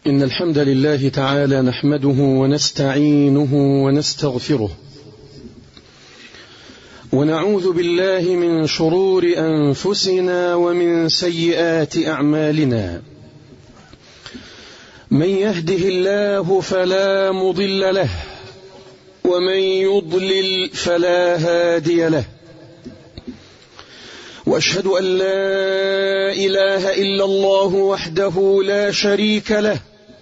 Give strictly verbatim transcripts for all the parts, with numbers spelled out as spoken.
إن الحمد لله تعالى نحمده ونستعينه ونستغفره ونعوذ بالله من شرور أنفسنا ومن سيئات أعمالنا. من يهده الله فلا مضل له ومن يضلل فلا هادي له، وأشهد أن لا إله إلا الله وحده لا شريك له،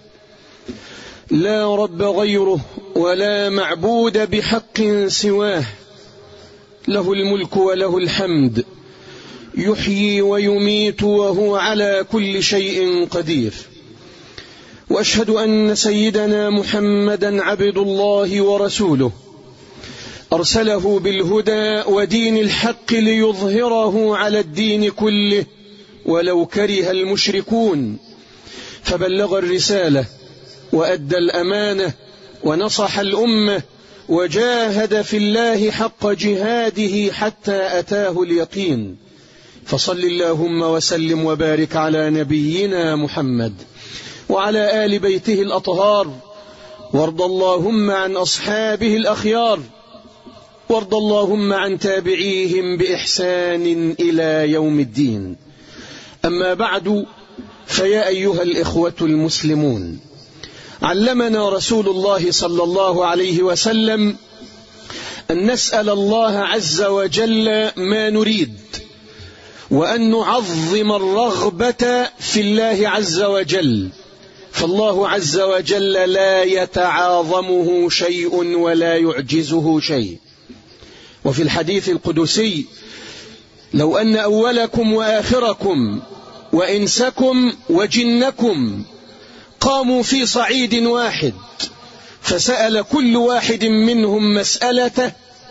لا رب غيره ولا معبود بحق سواه، له الملك وله الحمد، يحيي ويميت وهو على كل شيء قدير. وأشهد أن سيدنا محمدا عبد الله ورسوله، أرسله بالهدى ودين الحق ليظهره على الدين كله ولو كره المشركون، فبلغ الرسالة وأدى الأمانة ونصح الأمة وجاهد في الله حق جهاده حتى أتاه اليقين. فصل اللهم وسلم وبارك على نبينا محمد وعلى آل بيته الأطهار، وارض اللهم عن أصحابه الأخيار، وارض اللهم عن تابعيهم بإحسان إلى يوم الدين. أما بعد، فيا أيها الإخوة المسلمون، علمنا رسول الله صلى الله عليه وسلم أن نسأل الله عز وجل ما نريد، وأن نعظم الرغبة في الله عز وجل، فالله عز وجل لا يتعاظمه شيء ولا يعجزه شيء. وفي الحديث القدسي: لو أن أولكم وآخركم وإنسكم وجنكم قاموا في صعيد واحد فسأل كل واحد منهم مسألته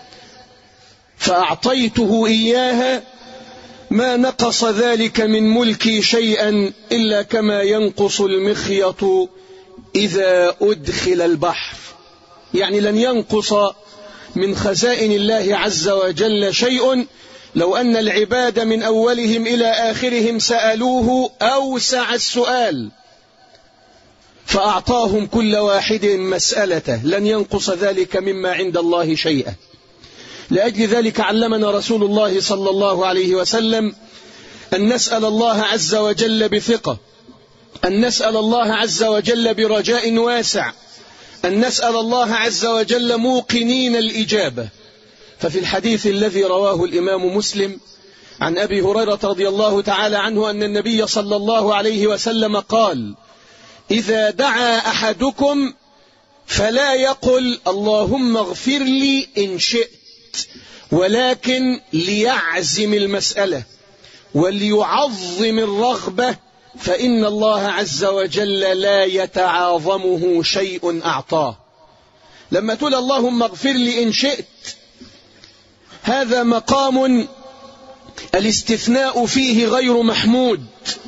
فأعطيته إياها، ما نقص ذلك من ملكي شيئا إلا كما ينقص المخيط إذا أدخل البحر. يعني لن ينقص من خزائن الله عز وجل شيء لو أن العباد من أولهم إلى آخرهم سألوه أوسع السؤال فأعطاهم كل واحد مسألته، لن ينقص ذلك مما عند الله شيئا. لأجل ذلك علمنا رسول الله صلى الله عليه وسلم أن نسأل الله عز وجل بثقة، أن نسأل الله عز وجل برجاء واسع، أن نسأل الله عز وجل موقنين الإجابة. ففي الحديث الذي رواه الإمام مسلم عن أبي هريرة رضي الله تعالى عنه أن النبي صلى الله عليه وسلم قال: إذا دعا أحدكم فلا يقل اللهم اغفر لي إن شئت، ولكن ليعزم المسألة وليعظم الرغبة، فإن الله عز وجل لا يتعاظمه شيء أعطاه. لما تقول اللهم اغفر لي إن شئت، هذا مقام الاستثناء فيه غير محمود.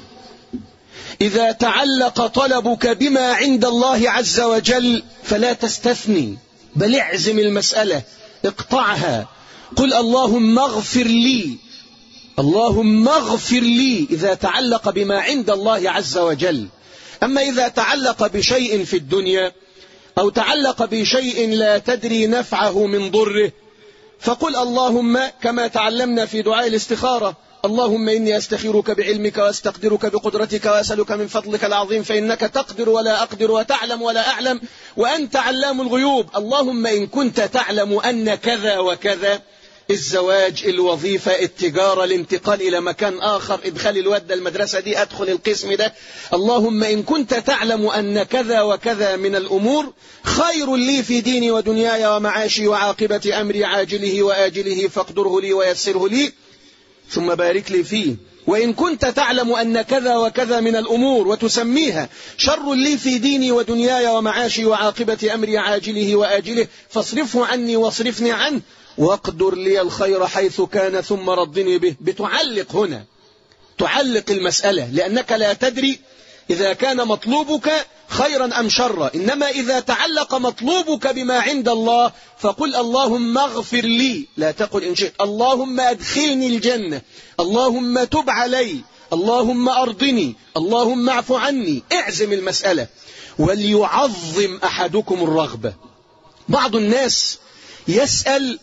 إذا تعلق طلبك بما عند الله عز وجل فلا تستثني، بل اعزم المسألة، اقطعها، قل اللهم اغفر لي، اللهم اغفر لي، إذا تعلق بما عند الله عز وجل. أما إذا تعلق بشيء في الدنيا أو تعلق بشيء لا تدري نفعه من ضره، فقل اللهم كما تعلمنا في دعاء الاستخارة: اللهم إني أستخيرك بعلمك وأستقدرك بقدرتك وأسألك من فضلك العظيم فإنك تقدر ولا أقدر وتعلم ولا أعلم وأنت علام الغيوب. اللهم إن كنت تعلم أن كذا وكذا، الزواج، الوظيفة، التجارة، الانتقال إلى مكان آخر، إدخال الواد المدرسة دي، أدخل القسم ده، اللهم إن كنت تعلم أن كذا وكذا من الأمور خير لي في ديني ودنياي ومعاشي وعاقبة أمري عاجله وآجله فاقدره لي ويسره لي ثم بارك لي فيه. وإن كنت تعلم أن كذا وكذا من الأمور وتسميها شر لي في ديني ودنياي ومعاشي وعاقبة أمري عاجله وآجله فاصرفه عني واصرفني عنه واقدر لي الخير حيث كان ثم ردني به. بتعلق هنا، تعلق المسألة، لأنك لا تدري إذا كان مطلوبك خيرا أم شرا. إنما إذا تعلق مطلوبك بما عند الله فقل اللهم اغفر لي، لا تقل إن شئت اللهم أدخلني الجنة، اللهم تب علي، اللهم أرضني، اللهم اعف عني. اعزم المسألة. وليعظم أحدكم الرغبة. بعض الناس يسأل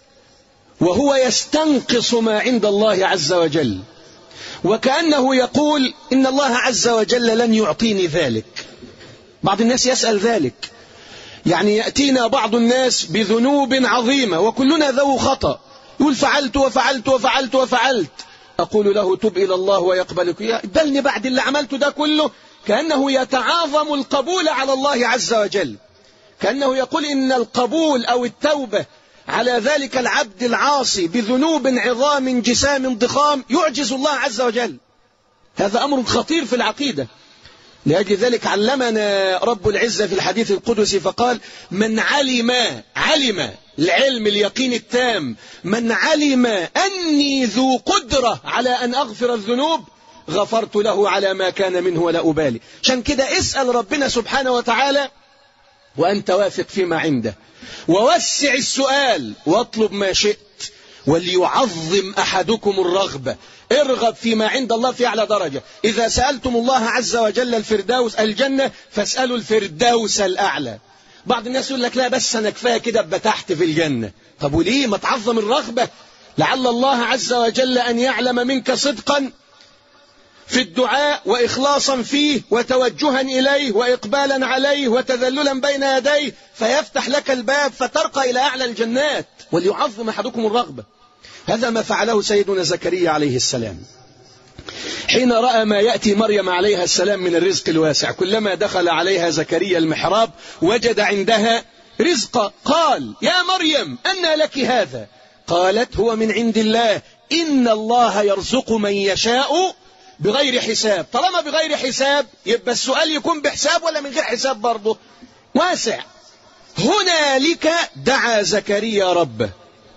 وهو يستنقص ما عند الله عز وجل، وكأنه يقول إن الله عز وجل لن يعطيني ذلك. بعض الناس يسأل ذلك، يعني يأتينا بعض الناس بذنوب عظيمة وكلنا ذو خطأ، يقول فعلت وفعلت وفعلت وفعلت، أقول له تب إلى الله ويقبلك، يقبلني بعد اللي عملته ده كله. كأنه يتعاظم القبول على الله عز وجل، كأنه يقول إن القبول أو التوبة على ذلك العبد العاصي بذنوب عظام جسام ضخام يعجز الله عز وجل. هذا أمر خطير في العقيدة. لأجل ذلك علمنا رب العزة في الحديث القدسي فقال: من علم علم العلم اليقين التام، من علم أني ذو قدرة على أن أغفر الذنوب غفرت له على ما كان منه ولا أبالي. عشان كده اسأل ربنا سبحانه وتعالى وأنت واثق فيما عنده، ووسع السؤال واطلب ما شئت. وليعظم أحدكم الرغبة، ارغب فيما عند الله في أعلى درجة. إذا سألتم الله عز وجل الفردوس الجنة فاسألوا الفردوس الأعلى. بعض الناس يقول لك لا بس أنا كفاية كده أبقى تحت في الجنة. طب وليه ما تعظم الرغبة؟ لعل الله عز وجل أن يعلم منك صدقا في الدعاء وإخلاصا فيه وتوجها إليه وإقبالا عليه وتذللا بين يديه، فيفتح لك الباب فترقى إلى أعلى الجنات. وليعظم أحدكم الرغبة. هذا ما فعله سيدنا زكريا عليه السلام حين رأى ما يأتي مريم عليها السلام من الرزق الواسع. كلما دخل عليها زكريا المحراب وجد عندها رزقا. قال: يا مريم أنى لك هذا؟ قالت: هو من عند الله، إن الله يرزق من يشاء بغير حساب. طالما بغير حساب يبقى السؤال يكون بحساب ولا من غير حساب برضه؟ واسع. هنالك دعا زكريا ربه.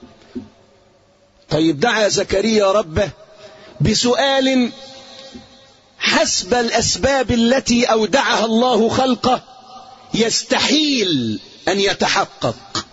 طيب دعا زكريا ربه بسؤال حسب الأسباب التي أودعها الله خلقه يستحيل أن يتحقق.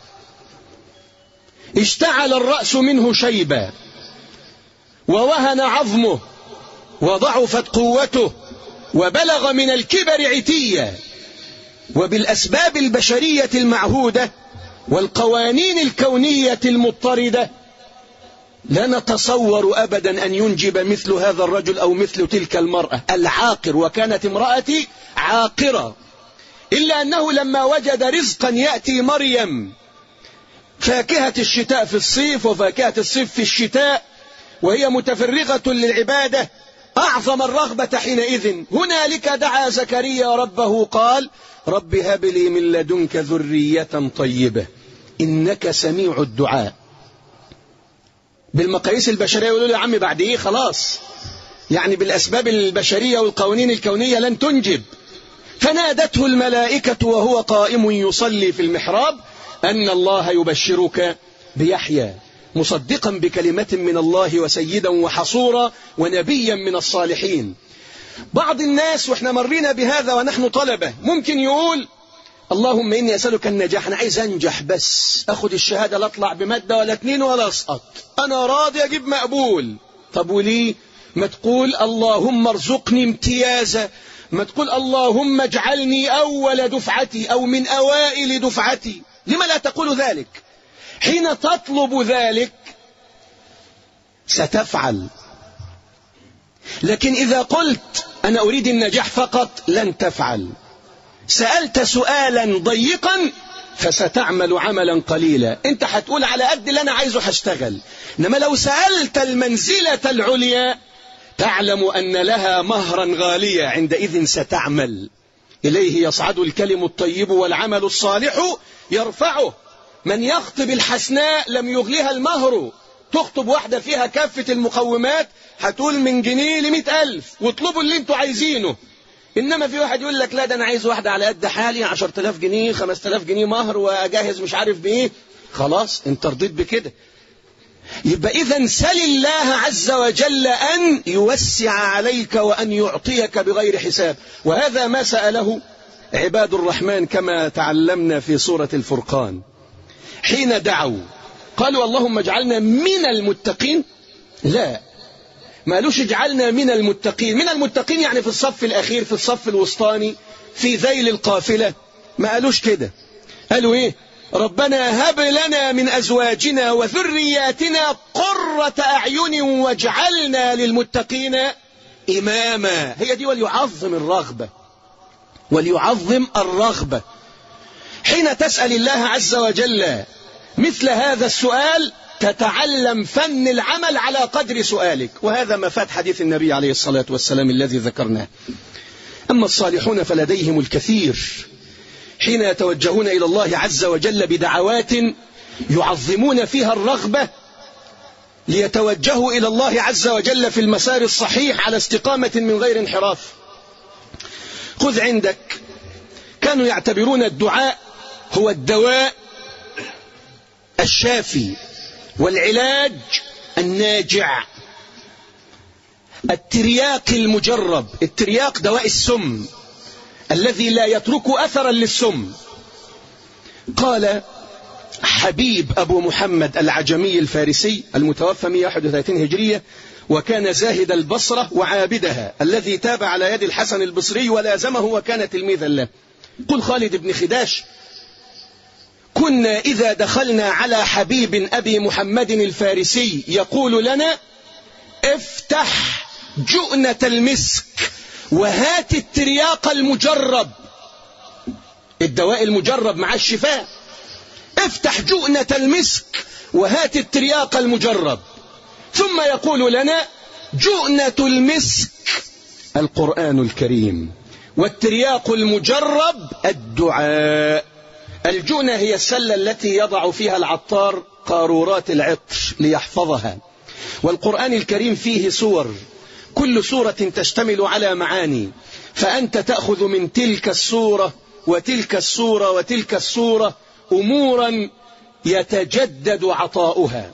اشتعل الرأس منه شيبا، ووهن عظمه، وضعفت قوته، وبلغ من الكبر عتيا. وبالأسباب البشرية المعهودة والقوانين الكونية المضطردة لا نتصور أبدا أن ينجب مثل هذا الرجل أو مثل تلك المرأة العاقر، وكانت امرأتي عاقرة. إلا أنه لما وجد رزقا يأتي مريم فاكهة الشتاء في الصيف وفاكهة الصيف في الشتاء، وهي متفرغة للعبادة، أعظم الرغبة حينئذ. هنالك دعا زكريا ربه قال: رب هب لي من لدنك ذرية طيبة إنك سميع الدعاء. بالمقاييس البشرية يقولوا له: يا عم بعد إيه خلاص، يعني بالأسباب البشرية والقوانين الكونية لن تنجب. فنادته الملائكة وهو قائم يصلي في المحراب أن الله يبشرك بيحيى مصدقا بكلمة من الله وسيدا وحصورا ونبيا من الصالحين. بعض الناس وإحنا مرينا بهذا ونحن طلبة ممكن يقول: اللهم إني أسألك النجاح، أنا عايز أنجح بس أخذ الشهادة، لا أطلع بمادة ولا اتنين ولا أسقط، أنا راضي أجيب مقبول. طب وليه ما تقول اللهم ارزقني امتيازا؟ ما تقول اللهم اجعلني أول دفعتي أو من أوائل دفعتي؟ لما لا تقول ذلك؟ حين تطلب ذلك ستفعل. لكن إذا قلت أنا أريد النجاح فقط لن تفعل. سألت سؤالا ضيقا فستعمل عملا قليلا. انت هتقول على قد اللي انا عايزه هشتغل. انما لو سألت المنزلة العليا تعلم أن لها مهرا غاليا، عندئذ ستعمل. إليه يصعد الكلم الطيب والعمل الصالح يرفعه. من يخطب الحسناء لم يغلها المهر. تخطب واحدة فيها كافة المقومات هتقول من جنيه لمئة ألف، واطلبوا اللي انتوا عايزينه. إنما في واحد يقول لك لا ده أنا عايز واحدة على قد حالي، عشرة آلاف جنيه خمسة آلاف جنيه مهر وأجهز مش عارف بإيه. خلاص انت رضيت بكده. يبقى إذن سل الله عز وجل أن يوسع عليك وأن يعطيك بغير حساب. وهذا ما سأله عباد الرحمن كما تعلمنا في سورة الفرقان حين دعوا قالوا اللهم اجعلنا من المتقين. لا، ما قالوش اجعلنا من المتقين. من المتقين يعني في الصف الأخير، في الصف الوسطاني، في ذيل القافلة. ما قالوش كده. قالوا ايه؟ ربنا هب لنا من أزواجنا وذرياتنا قرة أعين واجعلنا للمتقين إماما. هي دي وليعظم الرغبة، وليعظم الرغبة. حين تسأل الله عز وجل مثل هذا السؤال تتعلم فن العمل على قدر سؤالك، وهذا مفاد حديث النبي عليه الصلاة والسلام الذي ذكرناه. أما الصالحون فلديهم الكثير، حين يتوجهون إلى الله عز وجل بدعوات يعظمون فيها الرغبة ليتوجهوا إلى الله عز وجل في المسار الصحيح على استقامة من غير انحراف. خذ عندك، كانوا يعتبرون الدعاء هو الدواء الشافي والعلاج الناجع. الترياق المجرب، الترياق دواء السم الذي لا يترك أثرا للسم. قال حبيب أبو محمد العجمي الفارسي المتوفى مئة وواحد وثلاثين هجرية، وكان زاهد البصرة وعابدها، الذي تاب على يد الحسن البصري ولازمه وكان تلميذا له. قل خالد بن خداش: كنا إذا دخلنا على حبيب أبي محمد الفارسي يقول لنا: افتح جؤنة المسك وهات الترياق المجرب، الدواء المجرب مع الشفاء. افتح جؤنة المسك وهات الترياق المجرب. ثم يقول لنا: جؤنة المسك القرآن الكريم، والترياق المجرب الدعاء. الجؤنة هي السلة التي يضع فيها العطار قارورات العطر ليحفظها. والقرآن الكريم فيه سور، كل سورة تشتمل على معاني، فأنت تأخذ من تلك السورة وتلك السورة وتلك السورة أمورا يتجدد عطاؤها،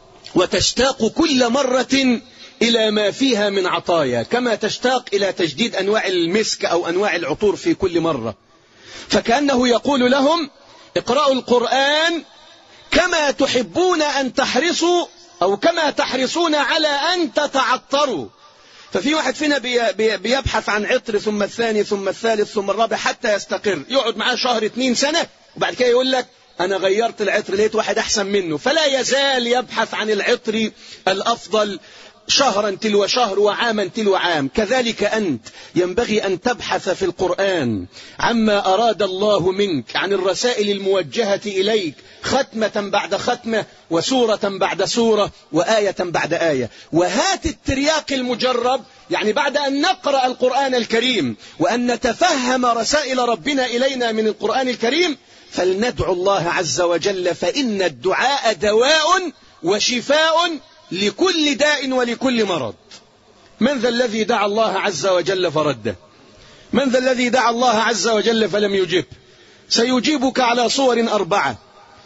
وتشتاق كل مرة إلى ما فيها من عطايا، كما تشتاق إلى تجديد أنواع المسك أو أنواع العطور في كل مرة. فكأنه يقول لهم: اقرأوا القرآن كما تحبون أن تحرصوا، أو كما تحرصون على أن تتعطروا. ففي واحد فينا بيبحث عن عطر، ثم الثاني ثم الثالث ثم الرابع حتى يستقر، يقعد معاه شهر اتنين سنة، وبعد كده يقول لك: أنا غيرت العطر لقيت واحد أحسن منه. فلا يزال يبحث عن العطر الأفضل شهرا تلو شهر وعاما تلو عام. كذلك أنت ينبغي أن تبحث في القرآن عما أراد الله منك، عن الرسائل الموجهة إليك، ختمة بعد ختمة وسورة بعد سورة وآية بعد آية. وهات الترياق المجرب، يعني بعد أن نقرأ القرآن الكريم وأن نتفهم رسائل ربنا إلينا من القرآن الكريم، فلندعو الله عز وجل، فإن الدعاء دواء وشفاء لكل داء ولكل مرض. من ذا الذي دعا الله عز وجل فرده؟ من ذا الذي دعا الله عز وجل فلم يجب؟ سيجيبك على صور أربعة: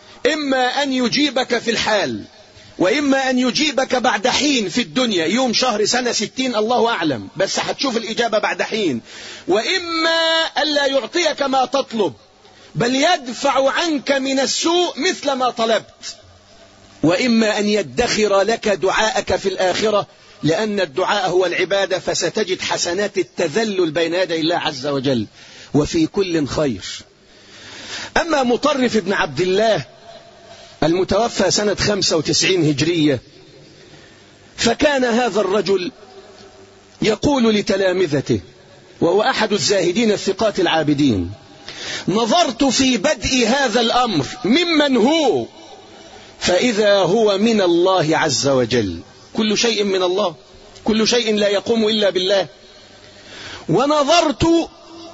إما أن يجيبك في الحال، وإما أن يجيبك بعد حين في الدنيا، يوم شهر سنة ستين الله أعلم، بس هتشوف الإجابة بعد حين. وإما ألا يعطيك ما تطلب، بل يدفع عنك من السوء مثل ما طلبت. وإما أن يدخر لك دعاءك في الآخرة، لأن الدعاء هو العبادة، فستجد حسنات التذلل بين يدي الله عز وجل، وفي كل خير. أما مطرف بن عبد الله المتوفى سنة خمسة وتسعين هجرية، فكان هذا الرجل يقول لتلامذته، وهو أحد الزاهدين الثقات العابدين: نظرت في بدء هذا الأمر ممن هو، فإذا هو من الله عز وجل. كل شيء من الله، كل شيء لا يقوم إلا بالله. ونظرت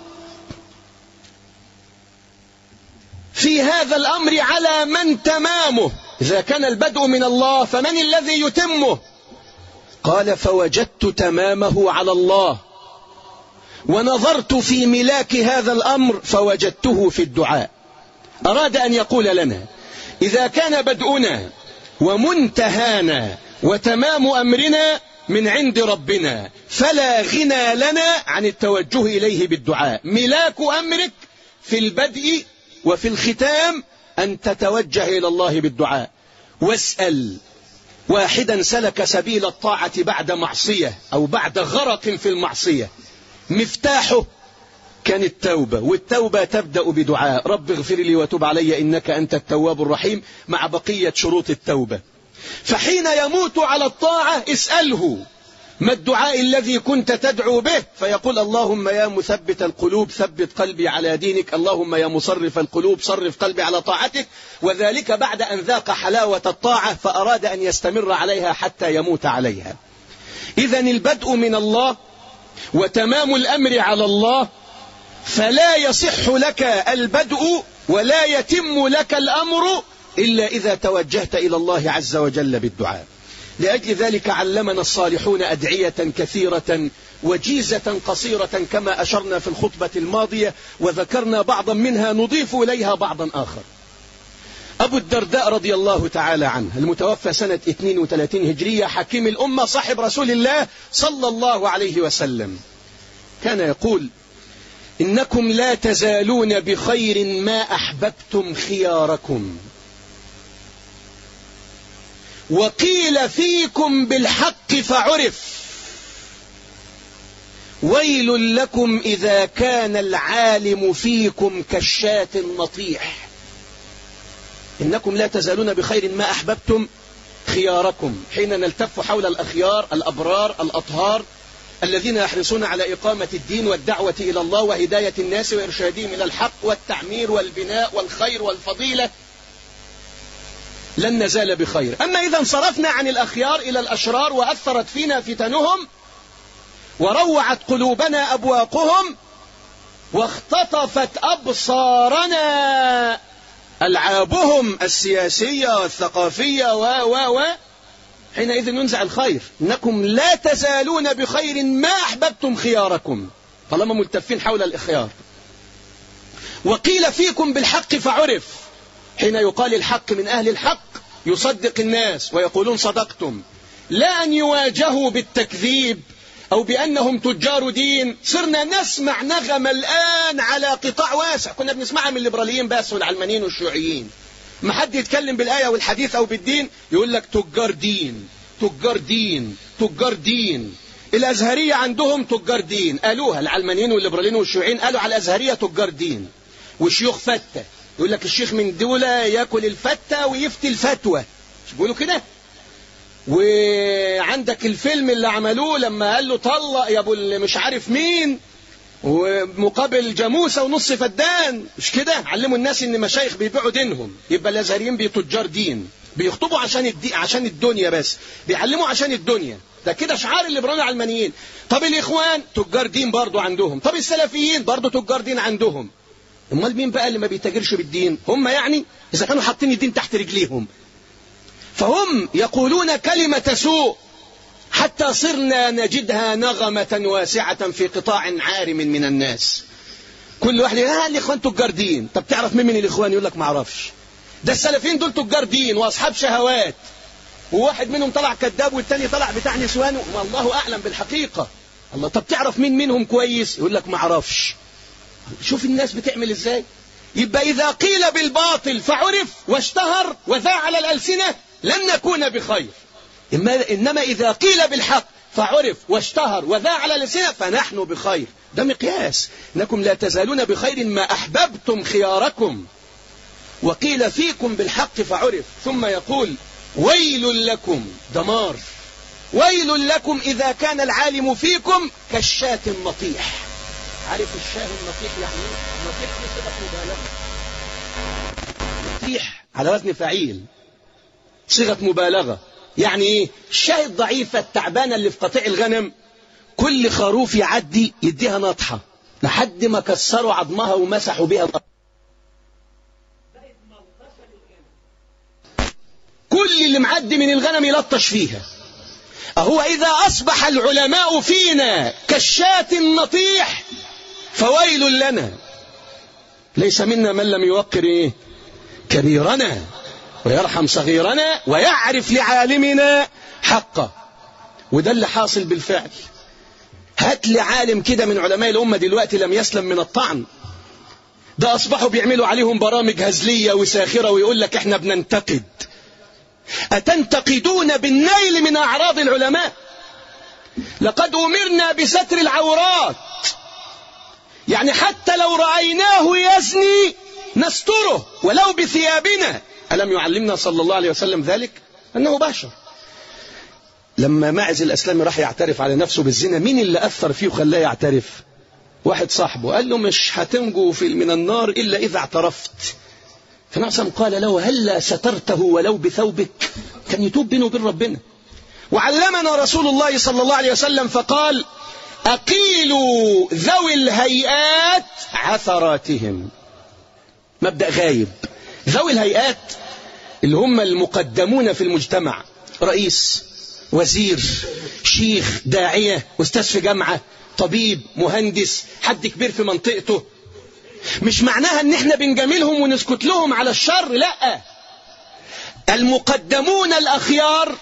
في هذا الأمر على من تمامه، إذا كان البدء من الله فمن الذي يتمه؟ قال: فوجدت تمامه على الله. ونظرت في ملاك هذا الأمر فوجدته في الدعاء. أراد أن يقول لنا: إذا كان بدؤنا ومنتهانا وتمام أمرنا من عند ربنا، فلا غنى لنا عن التوجه إليه بالدعاء. ملاك أمرك في البدء وفي الختام أن تتوجه إلى الله بالدعاء. واسأل واحدا سلك سبيل الطاعة بعد معصية أو بعد غرق في المعصية، مفتاحه كان التوبة، والتوبة تبدأ بدعاء رب اغفر لي وتب علي إنك أنت التواب الرحيم مع بقية شروط التوبة. فحين يموت على الطاعة اسأله ما الدعاء الذي كنت تدعو به، فيقول اللهم يا مثبت القلوب ثبت قلبي على دينك، اللهم يا مصرف القلوب صرف قلبي على طاعتك، وذلك بعد أن ذاق حلاوة الطاعة فأراد أن يستمر عليها حتى يموت عليها. إذن البدء من الله وتمام الأمر على الله، فلا يصح لك البدء ولا يتم لك الأمر إلا إذا توجهت إلى الله عز وجل بالدعاء. لأجل ذلك علمنا الصالحون أدعية كثيرة وجيزة قصيرة كما أشرنا في الخطبة الماضية، وذكرنا بعضا منها نضيف إليها بعضا آخر. أبو الدرداء رضي الله تعالى عنه المتوفى سنة اثنين وثلاثين هجرية، حكيم الأمة صاحب رسول الله صلى الله عليه وسلم، كان يقول إنكم لا تزالون بخير ما أحببتم خياركم، وقيل فيكم بالحق فعرف، ويل لكم إذا كان العالم فيكم كالشاة النطيح. إنكم لا تزالون بخير ما أحببتم خياركم، حين نلتف حول الأخيار الأبرار الأطهار الذين يحرصون على إقامة الدين والدعوة إلى الله وهداية الناس وإرشادهم إلى الحق والتعمير والبناء والخير والفضيلة، لن نزال بخير. أما إذا انصرفنا عن الأخيار إلى الأشرار وأثرت فينا فتنهم وروعت قلوبنا أبواقهم واختطفت أبصارنا ألعابهم السياسية والثقافية و و و حينئذ ننزع الخير. إنكم لا تزالون بخير ما أحببتم خياركم، طالما ملتفين حول الإخيار. وقيل فيكم بالحق فعرف، حين يقال الحق من أهل الحق يصدق الناس ويقولون صدقتم، لا أن يواجهوا بالتكذيب أو بأنهم تجار دين. صرنا نسمع نغم الآن على قطاع واسع، كنا بنسمعها من الليبراليين بس والعلمانيين والشيوعيين. ما حد يتكلم بالآية والحديث أو بالدين يقول لك تجار دين تجار دين تجار دين. الأزهرية عندهم تجار دين، قالوها العلمانيين والليبراليين والشيوعيين، قالوا على الأزهرية تجار دين. وشيوخ فتة، يقول لك الشيخ من دولة يأكل الفتة ويفتي الفتوى، مش بيقولوا كده؟ وعندك الفيلم اللي عملوه لما قال له طلق يا ابو مش عارف مين ومقابل جاموسة ونص فدان، مش كده؟ علموا الناس ان مشايخ بيبيعوا دينهم. يبقى الازهريين بيتجار دين، بيخطبوا عشان الدي... عشان الدنيا بس، بيعلموا عشان الدنيا. ده كده شعار الليبراليين العلمانيين. طب الاخوان تجار دين برضو عندهم، طب السلفيين برضو تجار دين عندهم. امال مين بقى اللي ما بيتاجرش بالدين؟ هم يعني اذا كانوا حاطين الدين تحت رجليهم. فهم يقولون كلمة سوء حتى صرنا نجدها نغمة واسعة في قطاع عارم من الناس. كل واحد ها الاخوان تجار دين. طب تعرف مين من الاخوان؟ يقول لك ما اعرفش. ده السلفيين دول تجار دين واصحاب شهوات، وواحد منهم طلع كذاب والتاني طلع بتاع نسوان، والله اعلم بالحقيقة. الله، طب تعرف مين منهم كويس؟ يقول لك ما اعرفش. شوف الناس بتعمل ازاي. يبقى اذا قيل بالباطل فعرف واشتهر وذاع على الألسنة لن نكون بخير. إنما إذا قيل بالحق فعرف واشتهر وذاع على الألسنة فنحن بخير. ده مقياس. إنكم لا تزالون بخير ما أحببتم خياركم، وقيل فيكم بالحق فعرف. ثم يقول ويل لكم، دمار، ويل لكم إذا كان العالم فيكم كالشاة النطيح. عارف الشاه النطيح يعني ايه؟ النطيح دي صيغة مبالغة. نطيح على وزن فعيل، صيغة مبالغة. يعني ايه؟ الشاه الضعيفة التعبانة اللي في قطيع الغنم كل خروف يعدي يديها نطحة لحد ما كسروا عظمها ومسحوا بها. كل اللي معدي من الغنم يلطش فيها. أهو إذا أصبح العلماء فينا كالشاة النطيح فويل لنا. ليس منا من لم يوقر إيه؟ كبيرنا ويرحم صغيرنا ويعرف لعالمنا حقه. وده اللي حاصل بالفعل. هات لي عالم كده من علماء الأمة دلوقتي لم يسلم من الطعن. ده أصبحوا بيعملوا عليهم برامج هزلية وساخرة ويقول لك احنا بننتقد. أتنتقدون بالنيل من أعراض العلماء؟ لقد أمرنا بستر العورات، يعني حتى لو رأيناه يزني نستره ولو بثيابنا. ألم يعلمنا صلى الله عليه وسلم ذلك؟ أنه بشر. لما ماعز الأسلامي راح يعترف على نفسه بالزنا، مين اللي أثر فيه وخلاه يعترف؟ واحد صاحبه قال له مش هتنجو في من النار إلا إذا اعترفت. فنعسم قال له هلا سترته ولو بثوبك؟ كان يتوب بينه وبين ربنا. وعلمنا رسول الله صلى الله عليه وسلم فقال أقيلوا ذوي الهيئات عثراتهم. مبدأ غايب. ذوي الهيئات اللي هم المقدمون في المجتمع، رئيس، وزير، شيخ، داعية، أستاذ في جامعة، طبيب، مهندس، حد كبير في منطقته. مش معناها ان احنا بنجاملهم ونسكت لهم على الشر، لا. المقدمون الأخيار،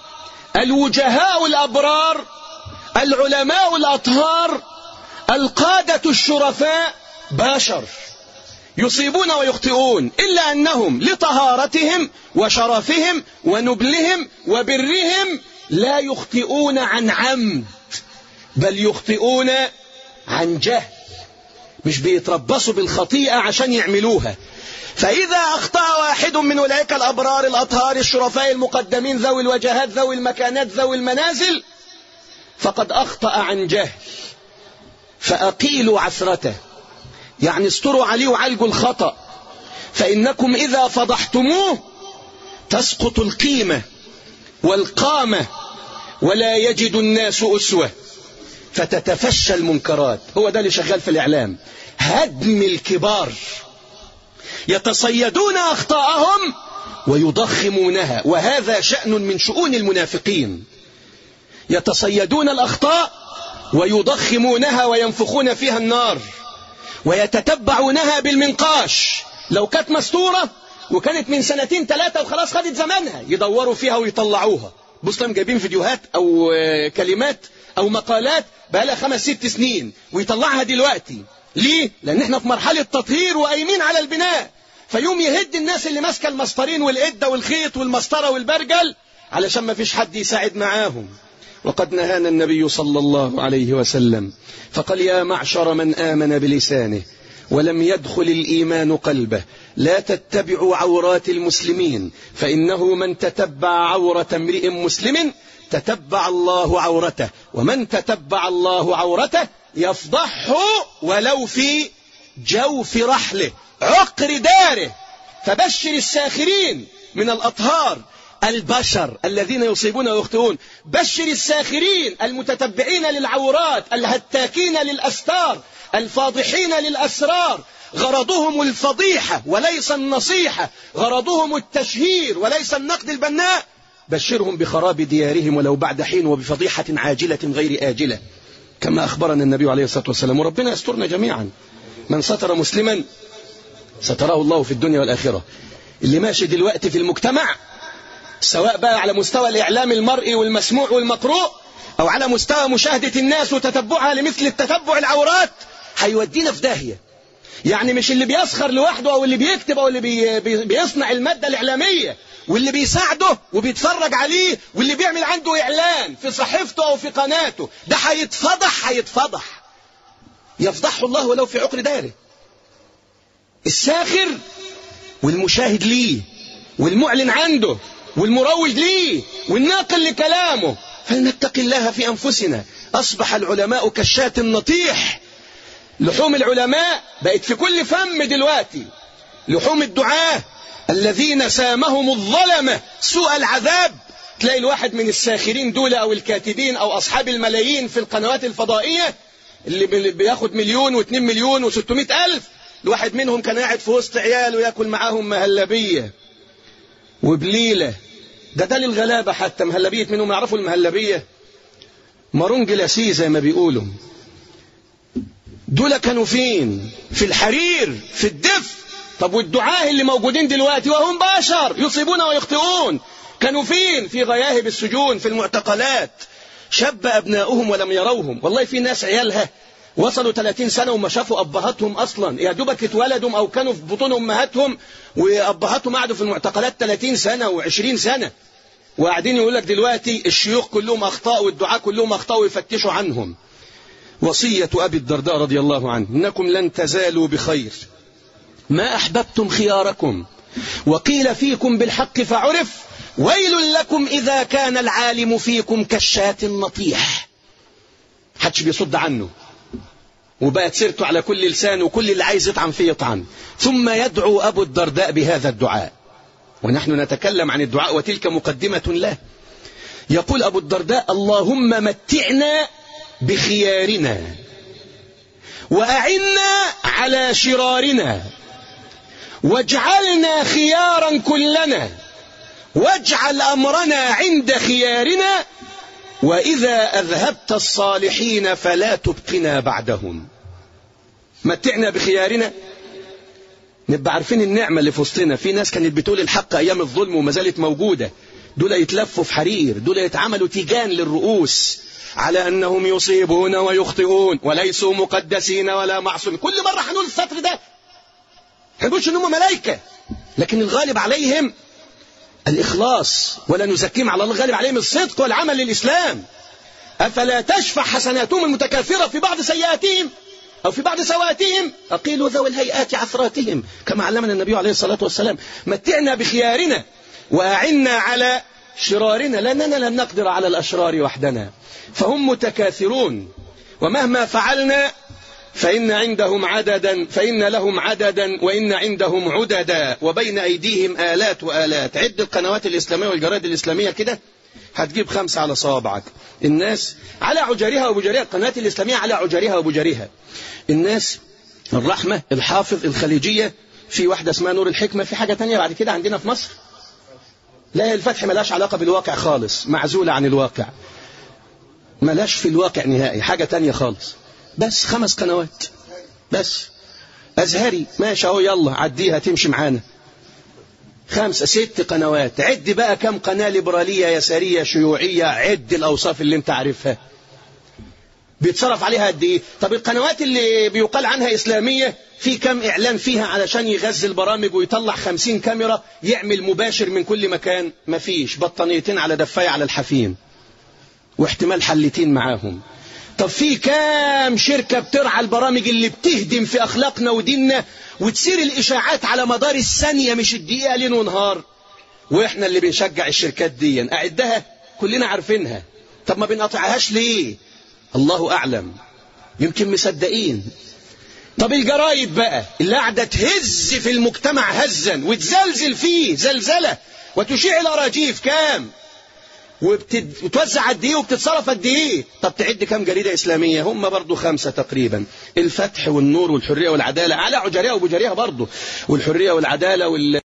الوجهاء الأبرار، العلماء الأطهار، القادة الشرفاء بشر يصيبون ويخطئون، إلا أنهم لطهارتهم وشرفهم ونبلهم وبرهم لا يخطئون عن عمد، بل يخطئون عن جهل. مش بيتربصوا بالخطيئة عشان يعملوها. فإذا أخطأ واحد من أولئك الأبرار الأطهار الشرفاء المقدمين ذوي الوجهات ذوي المكانات ذوي المنازل فقد أخطأ عن جهل، فأقيلوا عثرته، يعني استروا عليه وعالجوا الخطأ، فإنكم إذا فضحتموه تسقط القيمة والقامة ولا يجد الناس أسوة فتتفشى المنكرات. هو ده اللي شغال في الإعلام، هدم الكبار، يتصيدون أخطاءهم ويضخمونها، وهذا شأن من شؤون المنافقين، يتصيدون الأخطاء ويضخمونها وينفخون فيها النار ويتتبعونها بالمنقاش. لو كانت مستورة وكانت من سنتين ثلاثة وخلاص خدت زمانها يدوروا فيها ويطلعوها. بصلهم جايبين فيديوهات أو كلمات أو مقالات بقالها خمس ست سنين ويطلعها دلوقتي. ليه؟ لأن احنا في مرحلة تطهير وقايمين على البناء، فيوم يهد الناس اللي ماسكه المسطرين والإدة والخيط والمسطرة والبرجل علشان ما فيش حد يساعد معاهم. وقد نهانا النبي صلى الله عليه وسلم فقال يا معشر من آمن بلسانه ولم يدخل الإيمان قلبه لا تتبعوا عورات المسلمين، فإنه من تتبع عورة امرئ مسلم تتبع الله عورته، ومن تتبع الله عورته يفضحه ولو في جوف رحله عقر داره. فبشر الساخرين من الأطهار البشر الذين يصيبون ويخطئون، بشر الساخرين المتتبعين للعورات الهتاكين للأستار الفاضحين للأسرار، غرضهم الفضيحة وليس النصيحة، غرضهم التشهير وليس النقد البناء. بشرهم بخراب ديارهم ولو بعد حين وبفضيحة عاجلة غير آجلة، كما أخبرنا النبي عليه الصلاة والسلام. وربنا يسترنا جميعا. من ستر مسلما ستره الله في الدنيا والآخرة. اللي ماشي دلوقتي في المجتمع سواء بقى على مستوى الإعلام المرئي والمسموع والمقروء أو على مستوى مشاهدة الناس وتتبعها لمثل التتبع العورات هيودينا في داهية. يعني مش اللي بيسخر لوحده أو اللي بيكتب أو اللي بي بي بيصنع المادة الإعلامية واللي بيساعده وبيتفرج عليه واللي بيعمل عنده إعلان في صحيفته أو في قناته، ده هيتفضح هيتفضح يفضحه الله ولو في عقر داره. الساخر والمشاهد ليه والمعلن عنده والمروج ليه والناقل لكلامه، فلنتقي الله في أنفسنا. أصبح العلماء كالشاة النطيح، لحوم العلماء بقت في كل فم دلوقتي، لحوم الدعاة الذين سامهم الظلمة سوء العذاب. تلاقي الواحد من الساخرين دول أو الكاتبين أو أصحاب الملايين في القنوات الفضائية اللي بياخد مليون واثنين مليون وستمائة ألف، الواحد منهم كان قاعد في وسط عياله يأكل معاهم مهلبية وبليلة. ده ده للغلابة حتى مهلبية منهم يعرفوا المهلبية، مارونج لاسي زي ما بيقولوا. دول كانوا فين؟ في الحرير في الدف. طب والدعاة اللي موجودين دلوقتي وهم بشر يصيبون ويخطئون كانوا فين؟ في غياهب السجون في المعتقلات، شب أبناؤهم ولم يروهم. والله في ناس عيالها وصلوا ثلاثين سنة وما شافوا أبهاتهم أصلا، يا دوبك اتولدوا أو كانوا في بطون أمهاتهم وأبهاتهم قعدوا في المعتقلات ثلاثين سنة وعشرين سنة، وقاعدين يقول لك دلوقتي الشيوخ كلهم أخطاء والدعاء كلهم أخطاء ويفتشوا عنهم. وصية أبي الدرداء رضي الله عنه: إنكم لن تزالوا بخير ما أحببتم خياركم، وقيل فيكم بالحق فعرف، ويل لكم إذا كان العالم فيكم كالشاة النطيح. حدش بيصد عنه، وبقت سيرته على كل لسان، وكل اللي عايز يطعن فيه يطعن. ثم يدعو أبو الدرداء بهذا الدعاء، ونحن نتكلم عن الدعاء وتلك مقدمة له. يقول أبو الدرداء: اللهم متعنا بخيارنا، وأعنا على شرارنا، واجعلنا خيارا كلنا، واجعل أمرنا عند خيارنا، وإذا أذهبت الصالحين فلا تبقنا بعدهم. متعنا بخيارنا، نبقى عارفين النعمة اللي في وسطنا. في ناس كانت بتقول الحق أيام الظلم وما زالت موجودة، دول يتلفوا في حرير، دول يتعملوا تيجان للرؤوس على أنهم يصيبون ويخطئون وليسوا مقدسين ولا معصومين. كل مرة هنقول السطر ده، هنقولش إنهم ملائكة، لكن الغالب عليهم الإخلاص، ولا نزكيهم على الله، الغالب عليهم الصدق والعمل للإسلام. أفلا تشفع حسناتهم المتكاثرة في بعض سيئاتهم أو في بعض سواتهم، أقيلوا ذوي الهيئات عثراتهم، كما علمنا النبي عليه الصلاة والسلام. متعنا بخيارنا وأعنا على شرارنا، لأننا لن نقدر على الأشرار وحدنا، فهم متكاثرون، ومهما فعلنا فإن عندهم عددا، فإن لهم عددا وإن عندهم عددا، وبين أيديهم آلات وآلات. عد القنوات الإسلامية والجرائد الإسلامية كده هتجيب خمسة على صوابعك. الناس على عجرها وبجرها، القنوات الإسلامية على عجرها وبجرها. الناس الرحمة، الحافظ، الخليجية، في واحدة اسمها نور الحكمة، في حاجة تانية بعد كده عندنا في مصر. لا، الفتح ملاش علاقة بالواقع خالص، معزولة عن الواقع، ملاش في الواقع نهائي، حاجة تانية خالص. بس خمس قنوات بس. أزهري ماشي اهو، يلا عديها تمشي معانا. خمسة ست قنوات. عد بقى كم قناة ليبرالية يسارية شيوعية، عد الأوصاف اللي انت عارفها، بيتصرف عليها قد ايه. طب القنوات اللي بيقال عنها إسلامية، في كم إعلان فيها علشان يغذي البرامج ويطلع خمسين كاميرا يعمل مباشر من كل مكان؟ مفيش، بطانيتين على دفاية على الحفين، واحتمال حلتين معاهم. طب في كام شركة بترعى البرامج اللي بتهدم في أخلاقنا وديننا، وتسير الإشاعات على مدار الثانية مش الدقيقة ليل ونهار، وإحنا اللي بنشجع الشركات دي؟ أعدها كلنا عارفينها. طب ما بنقطعهاش ليه؟ الله أعلم، يمكن مصدقين. طب الجرايد بقى اللي قاعدة تهز في المجتمع هزا وتزلزل فيه زلزلة وتشيع الأراجيف، كام؟ وبتوزع قد ايه وبتتصرف قد ايه؟ طب تعد كم جريدة إسلامية؟ هم برضو خمسة تقريبا، الفتح والنور والحرية والعدالة على عجريها وبجريها برضو، والحرية والعدالة وال